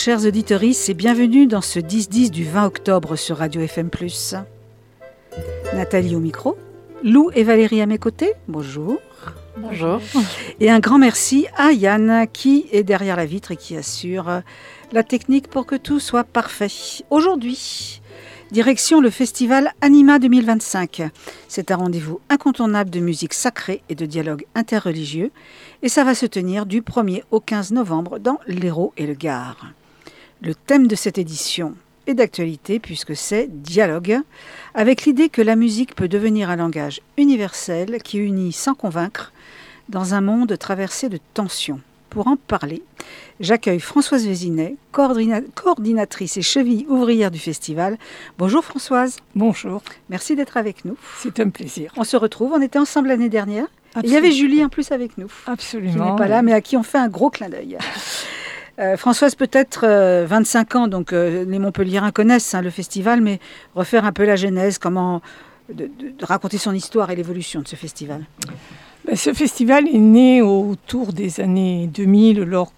chers auditeurs, et bienvenue dans ce 10-10 du 20 octobre sur Radio FM+. Nathalie au micro, Lou et Valérie à mes côtés, bonjour. Bonjour. Et un grand merci à Yann qui est derrière la vitre et qui assure la technique pour que tout soit parfait. Aujourd'hui, direction le festival Anima 2025. C'est un rendez-vous incontournable de musique sacrée et de dialogue interreligieux et ça va se tenir du 1er au 15 novembre dans l'Hérault et le Gard. Le thème de cette édition est d'actualité puisque c'est dialogue, avec l'idée que la musique peut devenir un langage universel qui unit sans convaincre dans un monde traversé de tensions. Pour en parler, j'accueille Françoise Vézinet, coordinatrice et cheville ouvrière du festival. Bonjour Françoise. Bonjour. Merci d'être avec nous. C'est un plaisir. On se retrouve, on était ensemble l'année dernière. Absolument. Il y avait Julie en plus avec nous. Absolument. Qui n'est pas là, mais à qui on fait un gros clin d'œil. Françoise, peut-être 25 ans, donc les Montpelliérains connaissent le festival, mais refaire un peu la genèse, comment de raconter son histoire et l'évolution de ce festival. Ce festival est né autour des années 2000, lors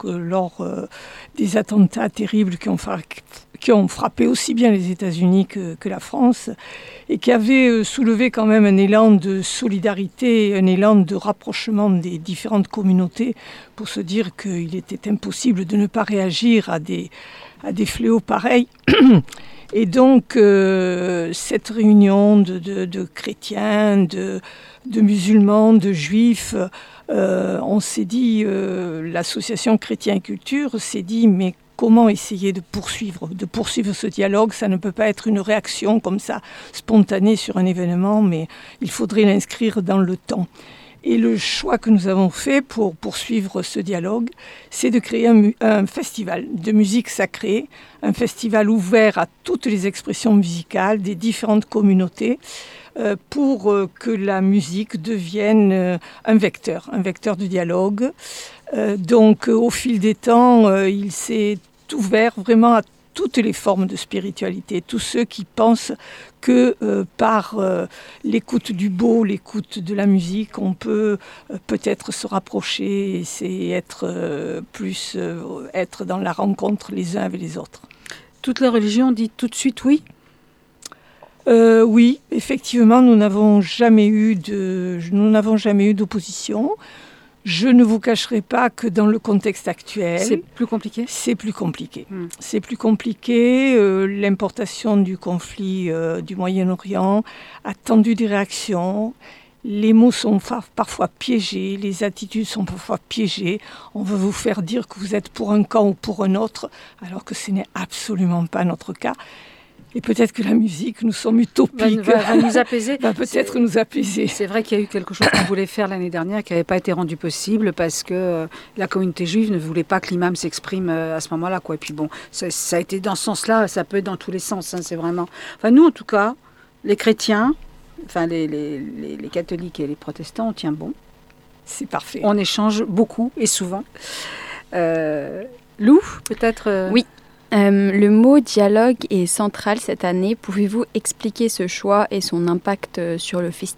des attentats terribles qui ont frappé aussi bien les États-Unis que la France, et qui avait soulevé quand même un élan de solidarité, un élan de rapprochement des différentes communautés, pour se dire qu'il était impossible de ne pas réagir à des fléaux pareils. Et donc, cette réunion de chrétiens, de musulmans, de juifs, on s'est dit, l'association Chrétien et Culture s'est dit, mais comment essayer de poursuivre ce dialogue? Ça ne peut pas être une réaction comme ça, spontanée sur un événement, mais il faudrait l'inscrire dans le temps. Et le choix que nous avons fait pour poursuivre ce dialogue, c'est de créer un festival de musique sacrée, un festival ouvert à toutes les expressions musicales des différentes communautés, pour que la musique devienne un vecteur de dialogue. Donc, au fil des temps, il s'est ouvert vraiment à toutes les formes de spiritualité, tous ceux qui pensent que par l'écoute du beau, l'écoute de la musique, on peut peut-être se rapprocher et être dans la rencontre les uns avec les autres. Toute la religion dit tout de suite oui? Oui, effectivement, nous n'avons jamais eu d'opposition. Je ne vous cacherai pas que dans le contexte actuel... C'est plus compliqué ? C'est plus compliqué. C'est plus compliqué. L'importation du conflit du Moyen-Orient a tendu des réactions. Les mots sont parfois piégés, les attitudes sont parfois piégées. On veut vous faire dire que vous êtes pour un camp ou pour un autre, alors que ce n'est absolument pas notre cas. Et peut-être que la musique, nous sommes utopiques. Va nous apaiser. Va peut-être nous apaiser. C'est vrai qu'il y a eu quelque chose qu'on voulait faire l'année dernière qui n'avait pas été rendu possible parce que la communauté juive ne voulait pas que l'imam s'exprime à ce moment-là, quoi. Et puis bon, ça a été dans ce sens-là, ça peut être dans tous les sens. C'est vraiment... Enfin, nous, en tout cas, les chrétiens, enfin les catholiques et les protestants, on tient bon. C'est parfait. On échange beaucoup et souvent. Lou, peut-être Oui. Le mot dialogue est central cette année. Pouvez-vous expliquer ce choix et son impact sur le festival ?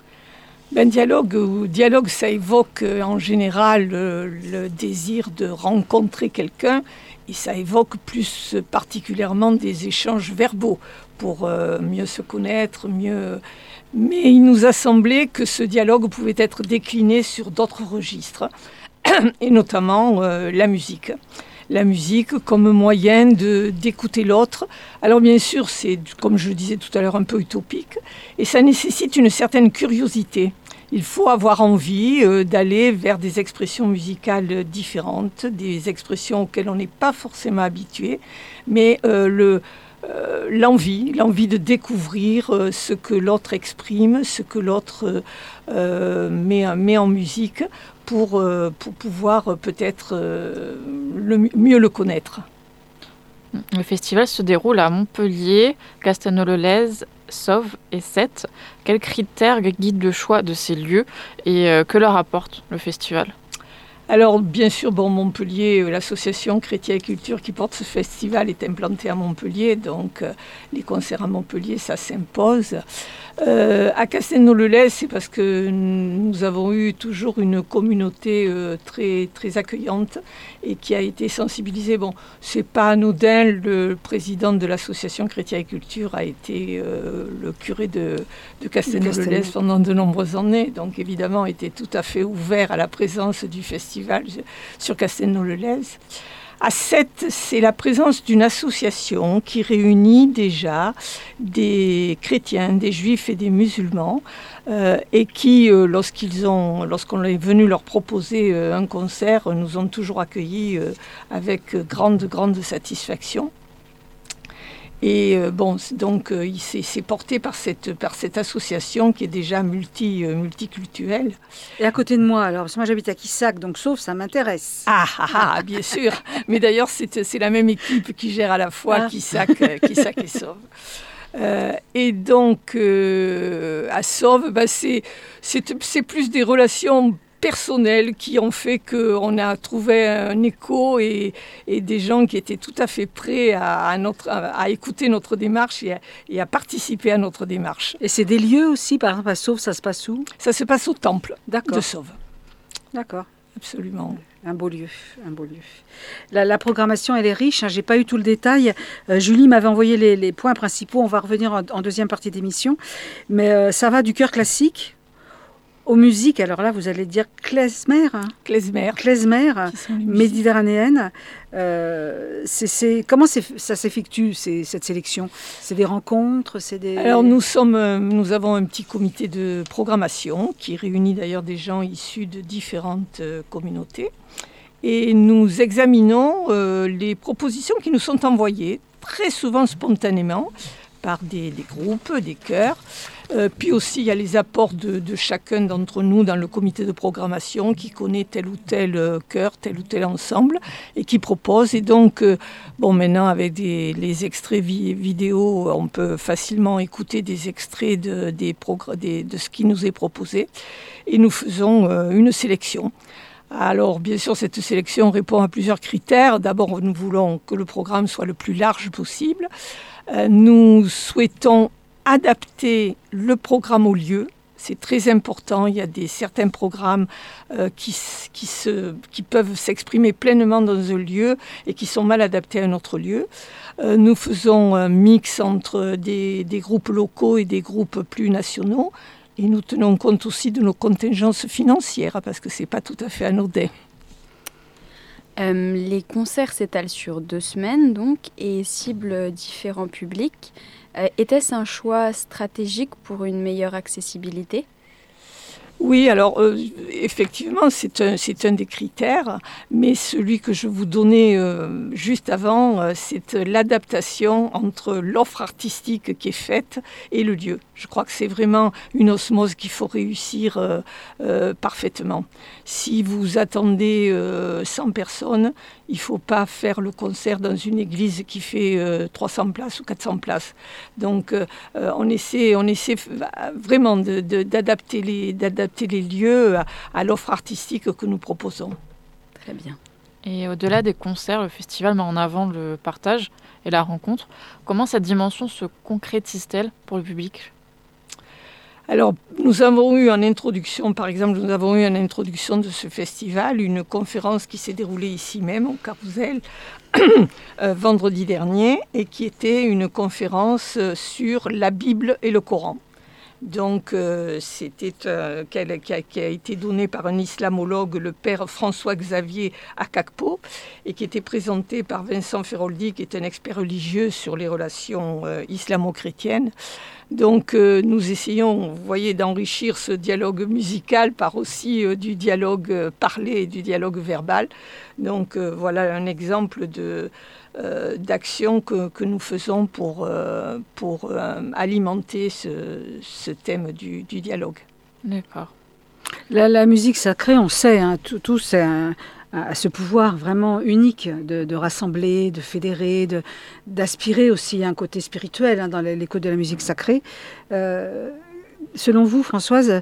Dialogue, ça évoque en général le désir de rencontrer quelqu'un et ça évoque plus particulièrement des échanges verbaux pour mieux se connaître, mieux... Mais il nous a semblé que ce dialogue pouvait être décliné sur d'autres registres et notamment la musique. La musique comme moyen d'écouter l'autre. Alors bien sûr, c'est, comme je le disais tout à l'heure, un peu utopique, et ça nécessite une certaine curiosité. Il faut avoir envie d'aller vers des expressions musicales différentes, des expressions auxquelles on n'est pas forcément habitué, mais l'envie de découvrir ce que l'autre exprime, ce que l'autre met en musique, pour pouvoir peut-être mieux le connaître. Le festival se déroule à Montpellier, Castelnau-le-Lez, Sauve et Sète. Quels critères guident le choix de ces lieux et que leur apporte le festival ? Alors, bien sûr, Montpellier, l'association Chrétien et Culture qui porte ce festival est implantée à Montpellier, donc les concerts à Montpellier, ça s'impose. À Castelnau-le-Lez, c'est parce que nous avons eu toujours une communauté très, très accueillante et qui a été sensibilisée. Bon, c'est pas anodin, le président de l'association Chrétien et Culture a été le curé de Castelnau-le-Lez pendant de nombreuses années, donc évidemment était tout à fait ouvert à la présence du festival sur Castelnau-le-Lez. À Sète, c'est la présence d'une association qui réunit déjà des chrétiens, des juifs et des musulmans et qui, lorsqu'on est venu leur proposer un concert, nous ont toujours accueillis avec grande satisfaction. Et donc c'est porté par cette association qui est déjà multiculturelle. Et à côté de moi, alors, parce que moi j'habite à Quissac, donc Sauve, ça m'intéresse. Ah, bien sûr. Mais d'ailleurs, c'est la même équipe qui gère à la fois Quissac et Sauve. Et donc, à Sauve, c'est plus des relations personnels qui ont fait qu'on a trouvé un écho et des gens qui étaient tout à fait prêts à écouter notre démarche et à participer à notre démarche. Et c'est des lieux aussi, par exemple à Sauve, ça se passe où ? Ça se passe au temple de Sauve. D'accord. Absolument. Un beau lieu. La programmation, elle est riche. J'ai pas eu tout le détail. Julie m'avait envoyé les points principaux. On va revenir en deuxième partie d'émission. Mais ça va du chœur classique aux musiques. Alors là, vous allez dire klezmer. Klezmer, méditerranéenne. Comment ça s'effectue, cette sélection ? C'est des rencontres, Alors nous avons un petit comité de programmation qui réunit d'ailleurs des gens issus de différentes communautés. Et nous examinons les propositions qui nous sont envoyées, très souvent spontanément, par des groupes, des chœurs. Puis aussi, il y a les apports de chacun d'entre nous dans le comité de programmation qui connaît tel ou tel chœur, tel ou tel ensemble et qui propose. Et donc, maintenant, avec les extraits vidéo, on peut facilement écouter des extraits de ce qui nous est proposé. Et nous faisons une sélection. Alors, bien sûr, cette sélection répond à plusieurs critères. D'abord, nous voulons que le programme soit le plus large possible. Nous souhaitons adapter le programme au lieu. C'est très important. Il y a certains programmes qui peuvent s'exprimer pleinement dans un lieu et qui sont mal adaptés à un autre lieu. Nous faisons un mix entre des groupes locaux et des groupes plus nationaux. Et nous tenons compte aussi de nos contingences financières parce que ce n'est pas tout à fait anodin. Les concerts s'étalent sur 2 semaines donc, et ciblent différents publics. Était-ce un choix stratégique pour une meilleure accessibilité ? Oui, alors effectivement, c'est un des critères, mais celui que je vous donnais juste avant, c'est l'adaptation entre l'offre artistique qui est faite et le lieu. Je crois que c'est vraiment une osmose qu'il faut réussir parfaitement. Si vous attendez 100 personnes, il ne faut pas faire le concert dans une église qui fait 300 places ou 400 places. Donc, on essaie vraiment d'adapter les lieux à l'offre artistique que nous proposons. Très bien. Et au-delà des concerts, le festival met en avant le partage et la rencontre. Comment cette dimension se concrétise-t-elle pour le public ? Alors, nous avons eu en introduction de ce festival une conférence qui s'est déroulée ici même, au Carrousel, vendredi dernier, et qui était une conférence sur la Bible et le Coran. Donc, c'était qui a été donné par un islamologue, le père François-Xavier Akakpo, et qui était présenté par Vincent Feroldi, qui est un expert religieux sur les relations islamo-chrétiennes. Donc, nous essayons, vous voyez, d'enrichir ce dialogue musical par aussi du dialogue parlé et du dialogue verbal. Donc, voilà un exemple d'action que nous faisons pour alimenter ce thème du dialogue. D'accord. La musique sacrée, on sait, tout c'est à ce pouvoir vraiment unique de rassembler, de fédérer, d'aspirer aussi à un côté spirituel dans l'écho de la musique sacrée. Selon vous, Françoise,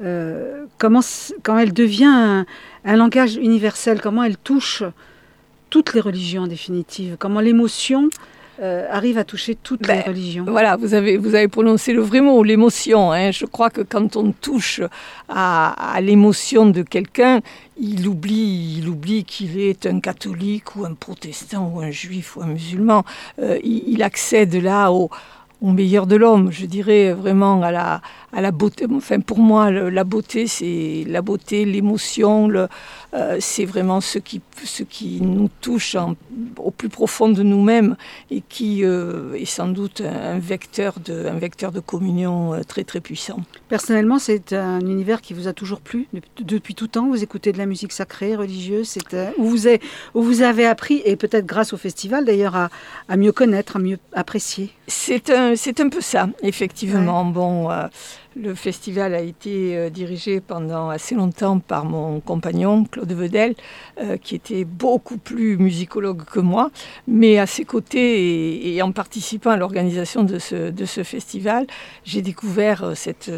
quand elle devient un langage universel, comment elle touche toutes les religions en définitive, comment l'émotion arrive à toucher toutes les religions. Voilà, vous avez prononcé le vrai mot, l'émotion. Je crois que quand on touche à l'émotion de quelqu'un, il oublie qu'il est un catholique ou un protestant ou un juif ou un musulman. Il accède là au meilleur de l'homme, je dirais vraiment à la beauté. Enfin, pour moi, la beauté, c'est la beauté, l'émotion, c'est vraiment ce qui nous touche au plus profond de nous-mêmes et qui est sans doute un vecteur de communion très très puissant. Personnellement, c'est un univers qui vous a toujours plu depuis tout temps. Vous écoutez de la musique sacrée, religieuse, où vous avez appris, et peut-être grâce au festival d'ailleurs, à mieux connaître, à mieux apprécier. C'est un peu ça, effectivement. Ouais. Bon, le festival a été dirigé pendant assez longtemps par mon compagnon, Claude Vedel, qui était beaucoup plus musicologue que moi. Mais à ses côtés, et en participant à l'organisation de ce festival, j'ai découvert cette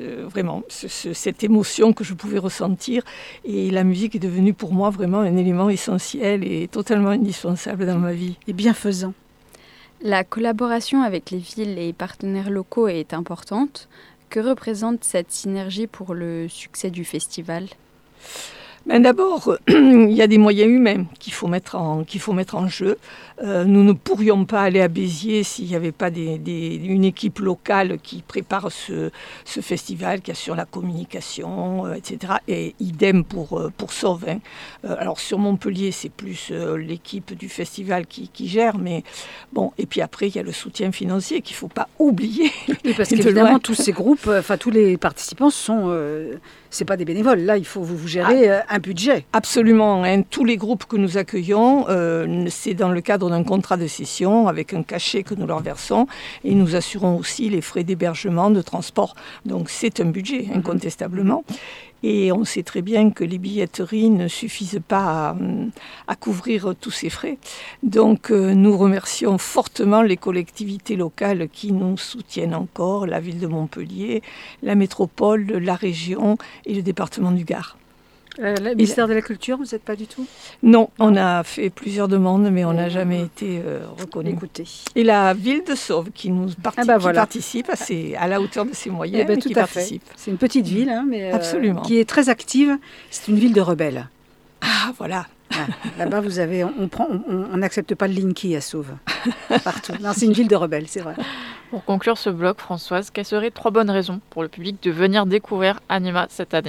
émotion que je pouvais ressentir. Et la musique est devenue pour moi vraiment un élément essentiel et totalement indispensable dans ma vie. Et bienfaisant. La collaboration avec les villes et partenaires locaux est importante. Que représente cette synergie pour le succès du festival ? D'abord, il y a des moyens humains qu'il faut mettre en jeu. Nous ne pourrions pas aller à Béziers s'il n'y avait pas une équipe locale qui prépare ce festival, qui assure la communication, etc. Et idem pour Sauve. Alors sur Montpellier, c'est plus l'équipe du festival qui gère, mais bon. Et puis après, il y a le soutien financier qu'il ne faut pas oublier. Oui, parce qu'évidemment, tous ces groupes, tous les participants c'est pas des bénévoles. Là, il faut vous gérer un budget. Absolument. Tous les groupes que nous accueillons, c'est dans le cadre d'un contrat de cession avec un cachet que nous leur versons et nous assurons aussi les frais d'hébergement, de transport. Donc c'est un budget, incontestablement. Et on sait très bien que les billetteries ne suffisent pas à couvrir tous ces frais. Donc nous remercions fortement les collectivités locales qui nous soutiennent encore, la ville de Montpellier, la métropole, la région et le département du Gard. Le ministère de la Culture, vous n'êtes pas du tout ? Non, on a fait plusieurs demandes, mais on n'a jamais été reconnu. Écoutez. Et la ville de Sauve qui participe, c'est à la hauteur de ses moyens, mais qui participe. C'est une petite ville, mais absolument. Qui est très active. C'est une ville de rebelles. Ah, voilà. Là-bas, on n'accepte pas le Linky à Sauve. Partout. Non, c'est une ville de rebelles, c'est vrai. Pour conclure ce bloc, Françoise, quelles seraient 3 bonnes raisons pour le public de venir découvrir Anima cette année ?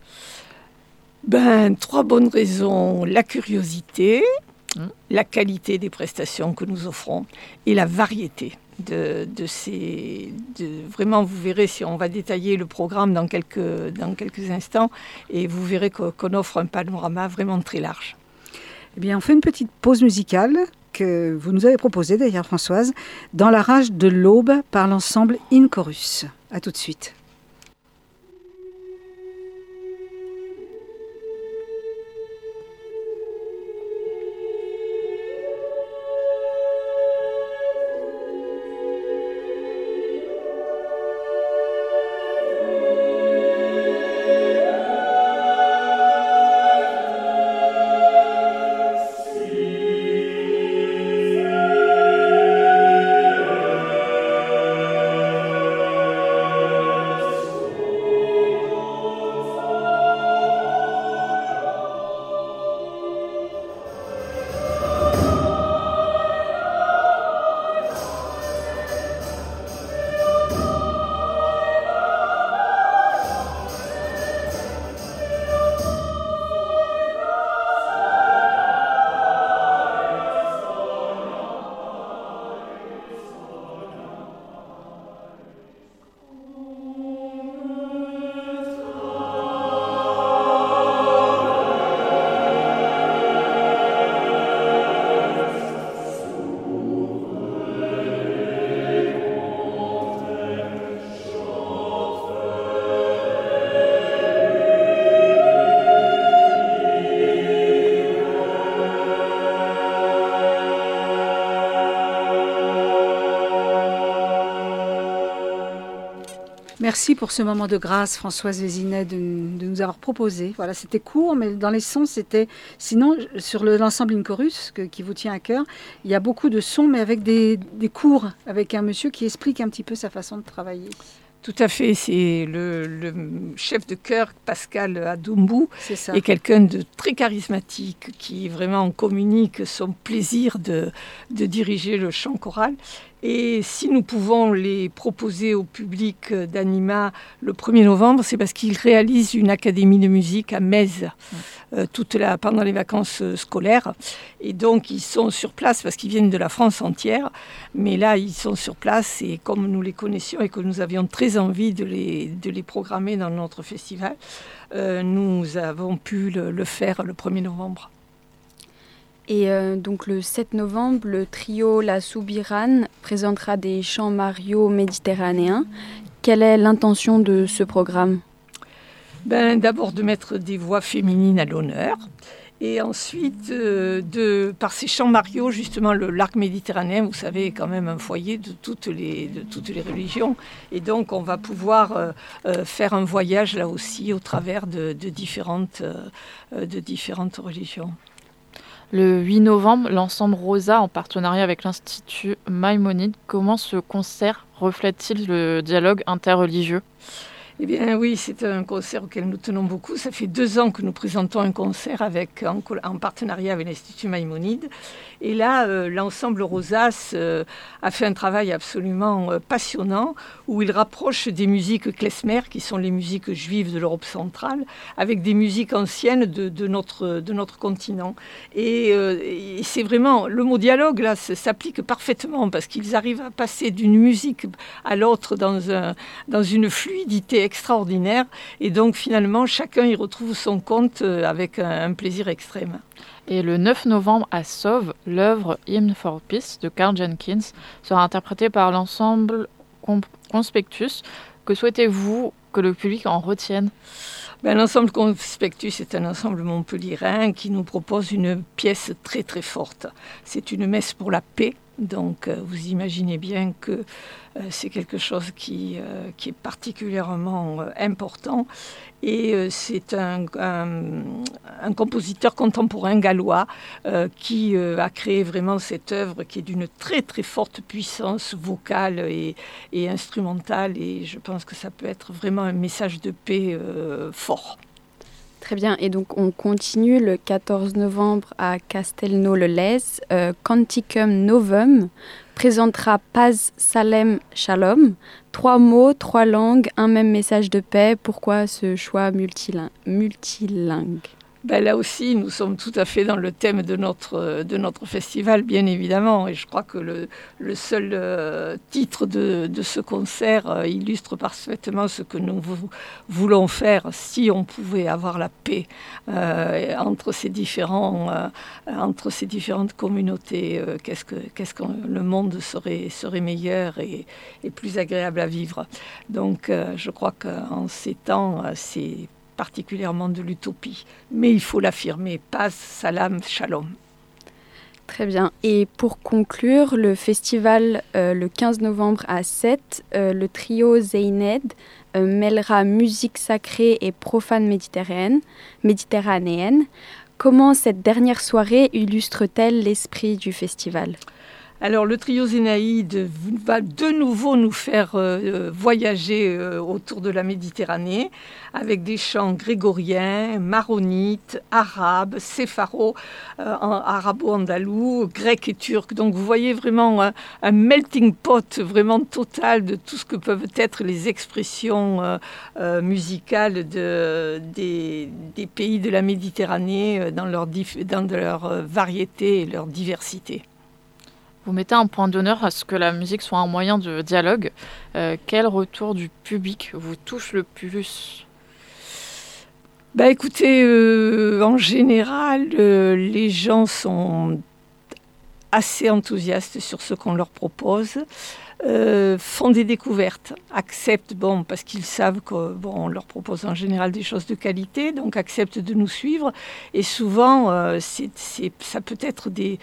3 bonnes raisons. La curiosité, la qualité des prestations que nous offrons et la variété vraiment, vous verrez, si on va détailler le programme dans quelques instants, et vous verrez qu'on offre un panorama vraiment très large. Eh bien, on fait une petite pause musicale que vous nous avez proposée d'ailleurs, Françoise, Dans la rage de l'aube par l'ensemble In Chorus. À tout de suite. Merci pour ce moment de grâce, Françoise Vézinet, de nous avoir proposé. Voilà, c'était court, mais dans les sons, c'était... Sinon, sur l'ensemble Inchorus, qui vous tient à cœur, il y a beaucoup de sons, mais avec des cours, avec un monsieur qui explique un petit peu sa façon de travailler. Tout à fait, c'est le chef de chœur Pascal Adombou, C'est ça. est quelqu'un de très charismatique qui vraiment communique son plaisir de diriger le chant choral. Et si nous pouvons les proposer au public d'Anima le 1er novembre, c'est parce qu'ils réalisent une académie de musique à Metz pendant les vacances scolaires. Et donc, ils sont sur place parce qu'ils viennent de la France entière. Mais là, ils sont sur place et comme nous les connaissions et que nous avions très envie de les programmer dans notre festival, nous avons pu le faire le 1er novembre. Et donc le 7 novembre, le trio La Soubirane présentera des chants Mario méditerranéens. Quelle est l'intention de ce programme ? D'abord de mettre des voix féminines à l'honneur. Et ensuite, par ces chants Mario, justement, l'arc méditerranéen, vous savez, est quand même un foyer de toutes les religions. Et donc, on va pouvoir faire un voyage, là aussi, au travers de différentes religions. Le 8 novembre, l'ensemble Rosa, en partenariat avec l'Institut Maïmonide, comment ce concert reflète-t-il le dialogue interreligieux ? Eh bien oui, c'est un concert auquel nous tenons beaucoup. Ça fait 2 ans que nous présentons un concert en partenariat avec l'Institut Maïmonide. Et là, l'ensemble Rosas a fait un travail absolument passionnant où il rapproche des musiques klezmer, qui sont les musiques juives de l'Europe centrale, avec des musiques anciennes de notre continent. Et c'est vraiment, le mot dialogue là s'applique parfaitement parce qu'ils arrivent à passer d'une musique à l'autre dans une fluidité extraordinaire. Et donc finalement, chacun y retrouve son compte avec un plaisir extrême. Et le 9 novembre à Sauve, l'œuvre Hymn for Peace de Karl Jenkins sera interprétée par l'ensemble Conspectus. Que souhaitez-vous que le public en retienne ? L'ensemble Conspectus est un ensemble montpelliérain qui nous propose une pièce très très forte. C'est une messe pour la paix. Donc vous imaginez bien que c'est quelque chose qui est particulièrement important. Et c'est un compositeur contemporain gallois qui a créé vraiment cette œuvre qui est d'une très très forte puissance vocale et instrumentale. Et je pense que ça peut être vraiment un message de paix fort. Très bien, et donc on continue le 14 novembre à Castelnau-le-Lez. Canticum Novum présentera Paz Salem Shalom. 3 mots, 3 langues, un même message de paix. Pourquoi ce choix multilingue ? Là aussi, nous sommes tout à fait dans le thème de notre festival, bien évidemment. Et je crois que le seul titre de ce concert illustre parfaitement ce que nous voulons faire si on pouvait avoir la paix entre ces différentes communautés. Qu'est-ce que le monde serait meilleur et plus agréable à vivre. Donc, je crois qu'en ces temps, c'est particulièrement de l'utopie. Mais il faut l'affirmer. Paz, salam, shalom. Très bien. Et pour conclure, le festival, le 15 novembre à 7, le trio Zeyned mêlera musique sacrée et profane méditerranéenne. Comment cette dernière soirée illustre-t-elle l'esprit du festival ? Alors, le trio Zénaïde va de nouveau nous faire voyager autour de la Méditerranée avec des chants grégoriens, maronites, arabes, sépharo, arabo-andalou, grec et turc. Donc, vous voyez vraiment un melting pot vraiment total de tout ce que peuvent être les expressions musicales des pays de la Méditerranée dans leur variété et leur diversité. Vous mettez un point d'honneur à ce que la musique soit un moyen de dialogue. Quel retour du public vous touche le plus ? Écoutez, en général, les gens sont assez enthousiastes sur ce qu'on leur propose. font des découvertes, acceptent, parce qu'ils savent qu'on leur propose en général des choses de qualité, donc acceptent de nous suivre. Et souvent, ça peut être des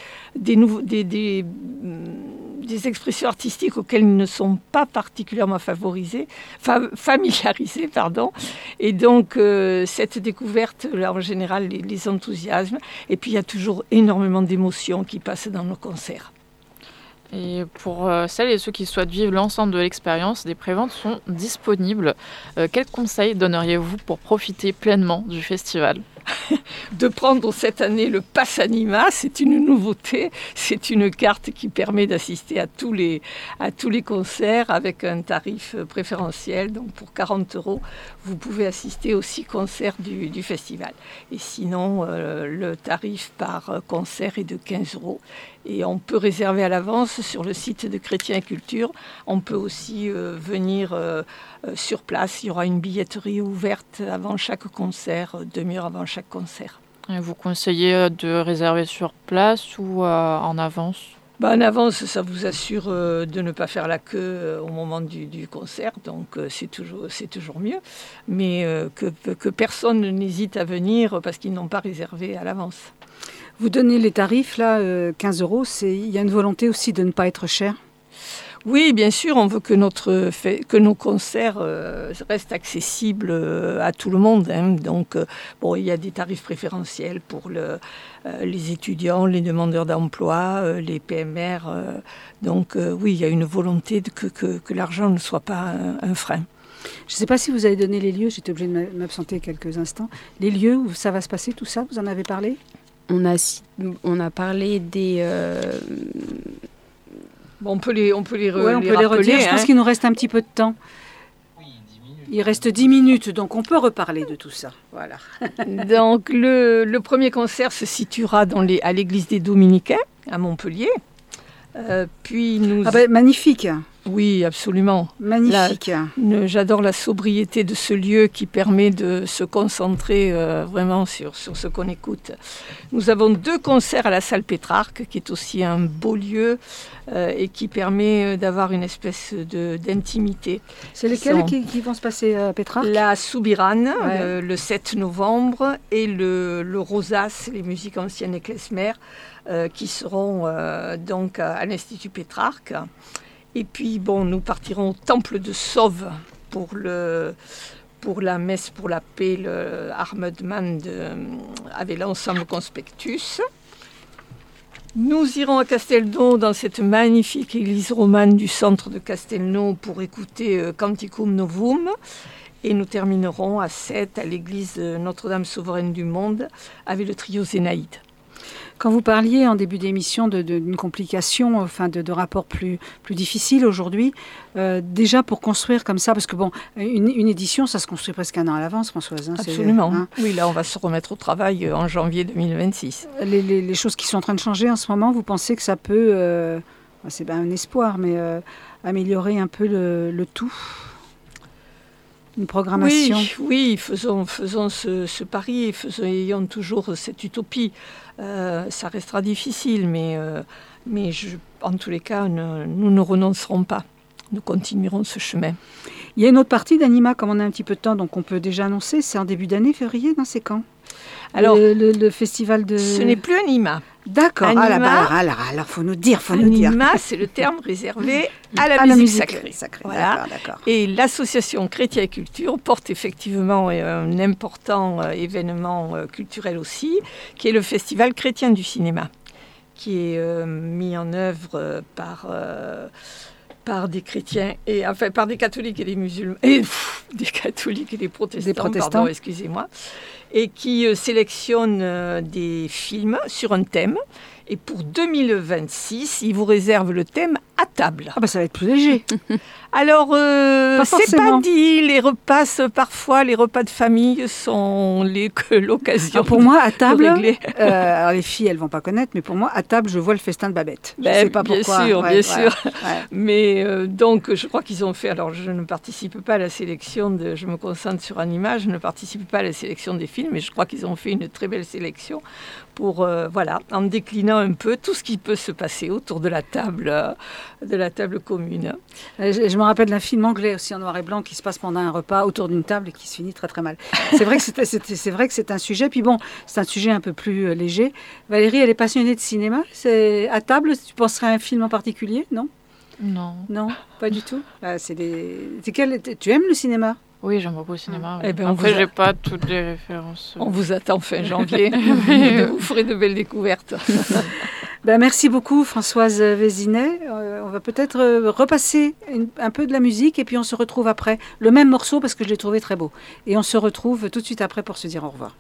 expressions artistiques auxquelles ils ne sont pas particulièrement familiarisés. Et donc, cette découverte, là, en général, les enthousiasme. Et puis, il y a toujours énormément d'émotions qui passent dans nos concerts. Et pour celles et ceux qui souhaitent vivre l'ensemble de l'expérience, des préventes sont disponibles. Quels conseils donneriez-vous pour profiter pleinement du festival ? De prendre cette année le Pass Anima, c'est une nouveauté, c'est une carte qui permet d'assister à tous les concerts avec un tarif préférentiel. Donc pour 40 €, vous pouvez assister aux 6 concerts du festival. Et sinon, le tarif par concert est de 15 €. Et on peut réserver à l'avance sur le site de Chrétien et Culture. On peut aussi venir sur place. Il y aura une billetterie ouverte avant chaque concert, demi-heure avant chaque concert. Et vous conseillez de réserver sur place ou en avance ? En avance, ça vous assure de ne pas faire la queue au moment du concert, donc c'est toujours mieux. Mais que personne n'hésite à venir parce qu'ils n'ont pas réservé à l'avance. Vous donnez les tarifs, là, 15 €. Il y a une volonté aussi de ne pas être cher ? Oui, bien sûr, on veut que nos concerts restent accessibles à tout le monde. Donc, il y a des tarifs préférentiels pour les étudiants, les demandeurs d'emploi, les PMR. Donc, oui, il y a une volonté que l'argent ne soit pas un frein. Je ne sais pas si vous avez donné les lieux, j'étais obligée de m'absenter quelques instants. Les lieux où ça va se passer, tout ça, vous en avez parlé ? On a parlé des... On peut les rappeler. Je pense qu'il nous reste un petit peu de temps. Oui, 10 minutes. Il reste 10 minutes, donc on peut reparler de tout ça. Voilà. Donc le premier concert se situera à l'église des Dominicains, à Montpellier. Puis magnifique. Oui, absolument. Magnifique. J'adore la sobriété de ce lieu qui permet de se concentrer vraiment sur ce qu'on écoute. Nous avons 2 concerts à la salle Pétrarque, qui est aussi un beau lieu et qui permet d'avoir une espèce d'intimité. C'est lesquels qui vont se passer à Pétrarque ? La Soubirane, le 7 novembre, et le Rosace, les musiques anciennes et klezmer, qui seront donc à l'Institut Pétrarque. Et puis, nous partirons au Temple de Sauve pour la messe pour la paix, le Ahmedman avec l'ensemble Conspectus. Nous irons à Castelnau, dans cette magnifique église romane du centre de Castelnau, pour écouter Canticum Novum. Et nous terminerons à 7 à l'église Notre-Dame souveraine du monde avec le trio Zénaïde. Quand vous parliez en début d'émission d'une complication, de rapports plus difficiles aujourd'hui, déjà pour construire comme ça, parce que une édition, ça se construit presque 1 an à l'avance, Françoise. Absolument. Oui, là, on va se remettre au travail en janvier 2026. Les choses qui sont en train de changer en ce moment, vous pensez que ça peut, c'est un espoir, mais améliorer un peu le tout ? Une programmation. Oui, faisons ce pari, ayons toujours cette utopie. Ça restera difficile, mais en tous les cas, nous ne renoncerons pas. Nous continuerons ce chemin. Il y a une autre partie d'Anima, comme on a un petit peu de temps, donc on peut déjà annoncer. C'est en début d'année, février, non, c'est quand ? Alors, le festival de... Ce n'est plus Anima. D'accord. Alors, faut nous dire. Anima, c'est le terme réservé à la musique sacrée. Voilà. D'accord. Et l'association Chrétien et Culture porte effectivement un important événement culturel aussi, qui est le Festival chrétien du cinéma, qui est mis en œuvre par des chrétiens par des catholiques et des musulmans des catholiques et des protestants. Pardon, excusez-moi, et qui sélectionne des films sur un thème. Et pour 2026, ils vous réservent le thème à table. Ça va être plus léger. Alors, c'est pas dit. Les repas de famille sont l'occasion. Pour moi, à table, alors les filles, elles vont pas connaître, mais pour moi, à table, je vois le festin de Babette. Je sais pas pourquoi. Bien sûr. Mais donc, je crois qu'ils ont fait. Alors, je ne participe pas à la sélection je me concentre sur Anima. Je ne participe pas à la sélection des films, mais je crois qu'ils ont fait une très belle sélection pour, en déclinant imaginant un peu tout ce qui peut se passer autour de la table commune. Je me rappelle d'un film anglais aussi en noir et blanc qui se passe pendant un repas autour d'une table et qui se finit très très mal. C'est vrai que c'est un sujet, puis bon, c'est un sujet un peu plus léger. Valérie, elle est passionnée de cinéma. C'est à table, tu penserais à un film en particulier, non ? Non, pas du tout. Tu aimes le cinéma ? Oui, j'aime beaucoup le cinéma. Oui. Après, j'ai pas toutes les références. On vous attend fin janvier. Vous ferez de belles découvertes. Merci beaucoup, Françoise Vézinet. On va peut-être repasser un peu de la musique et puis on se retrouve après. Le même morceau parce que je l'ai trouvé très beau. Et on se retrouve tout de suite après pour se dire au revoir.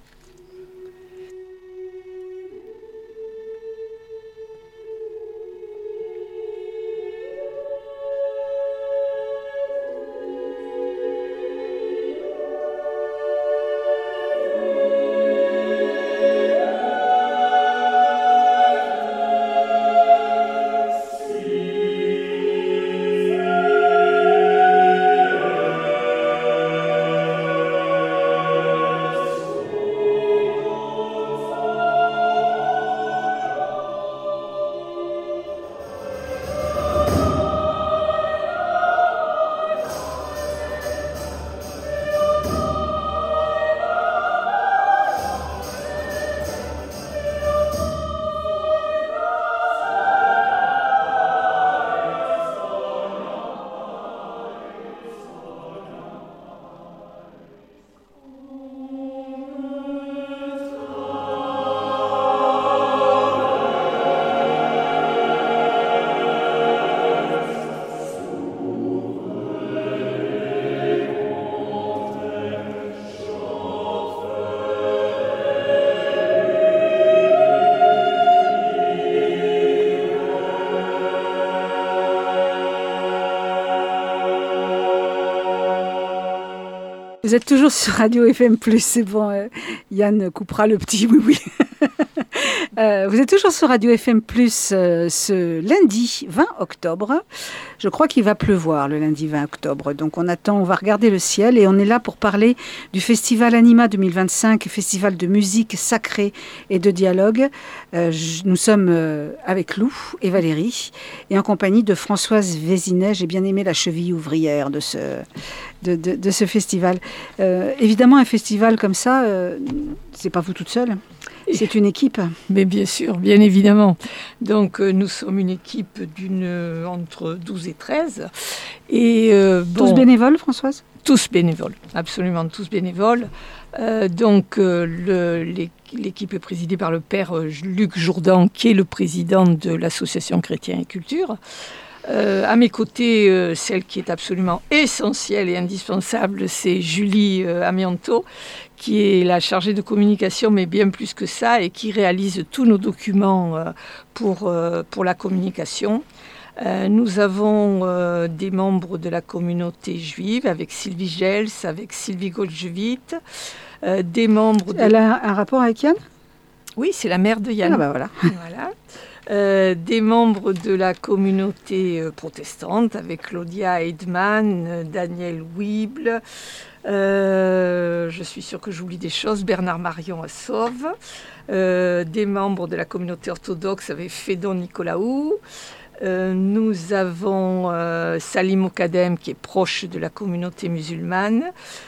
Vous êtes toujours sur Radio FM+, c'est bon, Yann coupera le petit oui. Vous êtes toujours sur Radio FM+, ce lundi 20 octobre. Je crois qu'il va pleuvoir le lundi 20 octobre. Donc on va regarder le ciel et on est là pour parler du Festival Anima 2025, festival de musique sacrée et de dialogue. Nous sommes avec Lou et Valérie et en compagnie de Françoise Vézinet. J'ai bien aimé la cheville ouvrière de ce festival. Évidemment, un festival comme ça, c'est pas vous toute seule. C'est une équipe. Mais bien sûr, bien évidemment. Donc, nous sommes une équipe entre 12 et 13. Et, tous bénévoles, Françoise ? Tous bénévoles, absolument tous bénévoles. L'équipe est présidée par le père Luc Jourdan, qui est le président de l'association Chrétien et Culture. À mes côtés, celle qui est absolument essentielle et indispensable, c'est Julie Amianto, qui est la chargée de communication, mais bien plus que ça, et qui réalise tous nos documents pour la communication. Nous avons des membres de la communauté juive, avec Sylvie Gels, avec Sylvie Goldjevit, des membres... Elle a un rapport avec Yann ? Oui, c'est la mère de Yann. Ah bah voilà. Voilà. Des membres de la communauté protestante, avec Claudia Eidman, Daniel Wible, je suis sûre que j'oublie des choses, Bernard Marion à Sauve, des membres de la communauté orthodoxe avec Fédon Nicolaou. Nous avons Salim Okadem qui est proche de la communauté musulmane,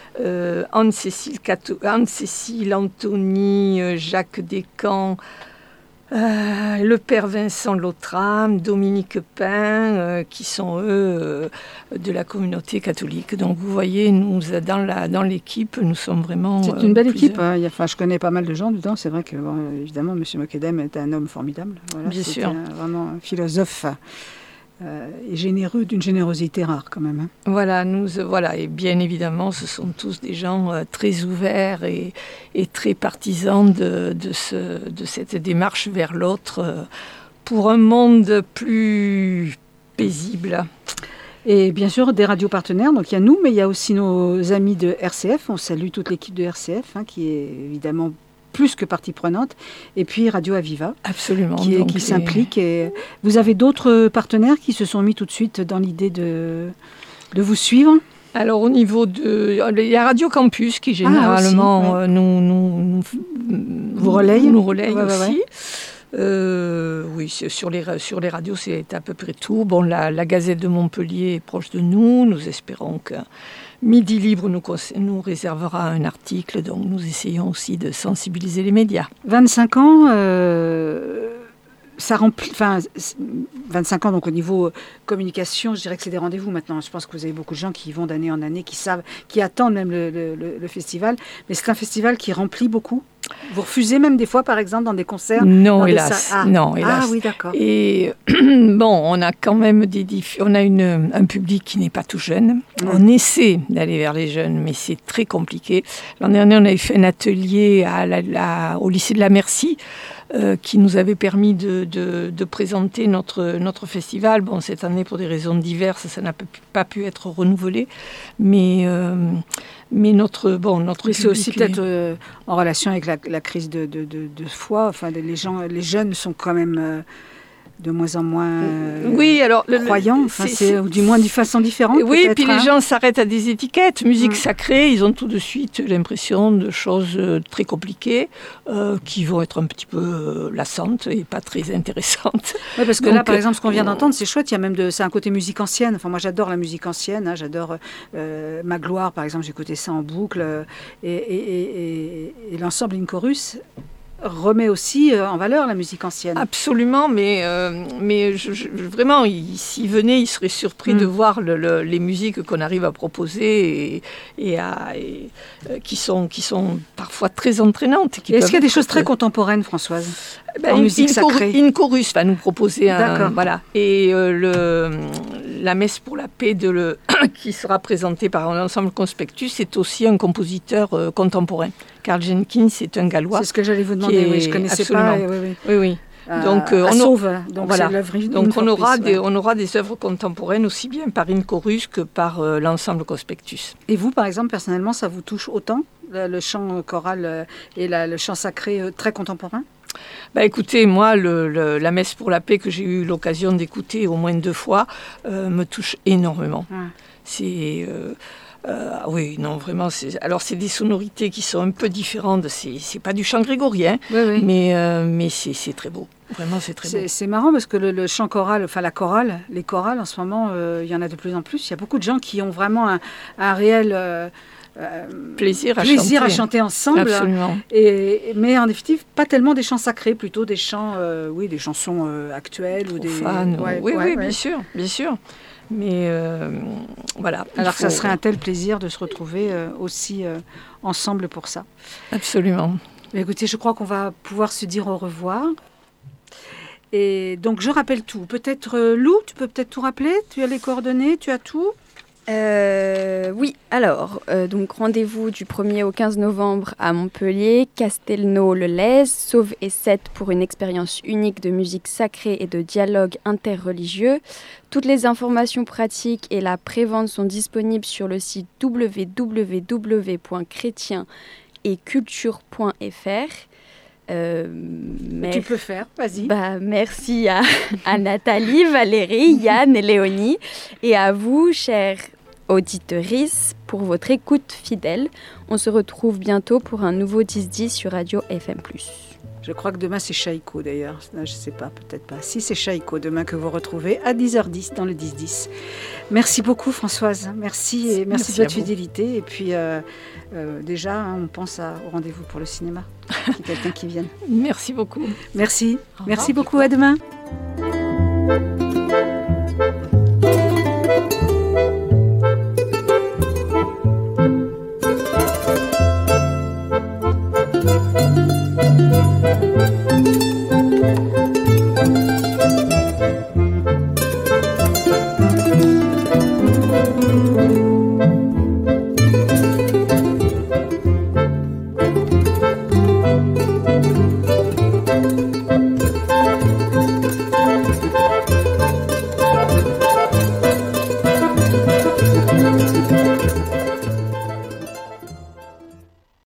Anne-Cécile Anthony, Jacques Descamps, le père Vincent Lotram, Dominique Pain, qui sont eux de la communauté catholique. Donc vous voyez, nous dans l'équipe, nous sommes vraiment... C'est une belle équipe. Je connais pas mal de gens dedans. C'est vrai que, évidemment, M. Mokedem est un homme formidable. Voilà, bien sûr. Vraiment un philosophe et généreux, d'une générosité rare quand même. Voilà, et bien évidemment, ce sont tous des gens très ouverts et très partisans de cette démarche vers l'autre pour un monde plus paisible. Et bien sûr, des radios partenaires. Donc il y a nous, mais il y a aussi nos amis de RCF. On salue toute l'équipe de RCF, qui est évidemment plus que partie prenante, et puis Radio Aviva, absolument, qui s'implique. Et vous avez d'autres partenaires qui se sont mis tout de suite dans l'idée de vous suivre ? Alors au niveau il y a Radio Campus qui généralement nous relaye aussi. Oui, sur les radios, c'est à peu près tout. Bon, la Gazette de Montpellier est proche de nous. Nous espérons que Midi Libre nous réservera un article. Donc, nous essayons aussi de sensibiliser les médias. 25 ans, ça remplit... Enfin, 25 ans, donc au niveau communication, je dirais que c'est des rendez-vous maintenant. Je pense que vous avez beaucoup de gens qui y vont d'année en année, qui savent, qui attendent même le festival. Mais c'est un festival qui remplit beaucoup. Vous refusez même des fois, par exemple, dans des concerts? Non, hélas. Non, hélas. Ah oui, d'accord. Et bon, on a quand même on a un public qui n'est pas tout jeune. On essaie d'aller vers les jeunes, mais c'est très compliqué. L'an dernier, on avait fait un atelier au lycée de la Merci, qui nous avait permis de présenter notre festival. Bon, cette année, pour des raisons diverses, ça n'a pas pu être renouvelé, mais notre oui, c'est aussi peut-être en relation avec la crise de foi. Enfin, les jeunes sont quand même de moins en moins oui, alors, croyants, ou du moins d'une façon différente. Oui, et puis les gens s'arrêtent à des étiquettes. Musique sacrée, ils ont tout de suite l'impression de choses très compliquées qui vont être un petit peu lassantes et pas très intéressantes. Oui, parce que là, par exemple, ce qu'on vient d'entendre, c'est chouette. Il y a même c'est un côté musique ancienne. Enfin, moi, j'adore la musique ancienne. Hein, j'adore Magloire, par exemple. J'écoutais ça en boucle. Et l'ensemble In Chorus remet aussi en valeur la musique ancienne. Absolument, mais vraiment, s'ils venaient, ils seraient surpris de voir les musiques qu'on arrive à proposer et qui sont parfois très entraînantes. Est-ce qu'il y a des choses très contemporaines, Françoise, en musique sacrée? In Chorus va nous proposer voilà. Et la messe pour la paix qui sera présentée par l'ensemble Conspectus, c'est aussi un compositeur contemporain. Carl Jenkins, c'est un Gallois. C'est ce que j'allais vous demander. Oui, je ne connaissais pas. Oui. Donc, on aura des œuvres contemporaines aussi bien par In Chorus que par l'ensemble Conspectus. Et vous, par exemple, personnellement, ça vous touche autant, le chant choral et le chant sacré très contemporain? Écoutez, moi, la messe pour la paix que j'ai eu l'occasion d'écouter au moins 2 fois me touche énormément. C'est... oui, non, vraiment. Alors, c'est des sonorités qui sont un peu différentes. C'est pas du chant grégorien, mais c'est très beau. Vraiment, c'est très beau. C'est marrant parce que le chant choral, enfin les chorales, en ce moment, il y en a de plus en plus. Il y a beaucoup de gens qui ont vraiment un réel... plaisir à chanter ensemble. Absolument. Mais en définitive, pas tellement des chants sacrés, plutôt des chants, des chansons actuelles ou profanes, des... bien sûr. Mais voilà. Alors que ça serait un tel plaisir de se retrouver aussi ensemble pour ça. Absolument. Mais écoutez, je crois qu'on va pouvoir se dire au revoir. Et donc, je rappelle tout. Peut-être, Lou, tu peux peut-être tout rappeler? Tu as les coordonnées, tu as tout? Oui, alors, donc rendez-vous du 1er au 15 novembre à Montpellier, Castelnau-le-Lez, Sauve et Sète pour une expérience unique de musique sacrée et de dialogue interreligieux. Toutes les informations pratiques et la prévente sont disponibles sur le site www.chrétienesetculture.fr. Tu peux faire, vas-y. Merci à Nathalie, Valérie, Yann et Léonie, et à vous, chers auditrices, pour votre écoute fidèle. On se retrouve bientôt pour un nouveau 10-10 sur Radio FM+. Je crois que demain c'est Chaïko d'ailleurs, je ne sais pas, peut-être pas. Si c'est Chaïko demain que vous retrouvez à 10h10 dans le 10-10. Merci beaucoup Françoise, merci de votre fidélité. Et puis déjà on pense au rendez-vous pour le cinéma, qu'il y ait quelqu'un qui vienne. Merci beaucoup. Merci beaucoup, à demain.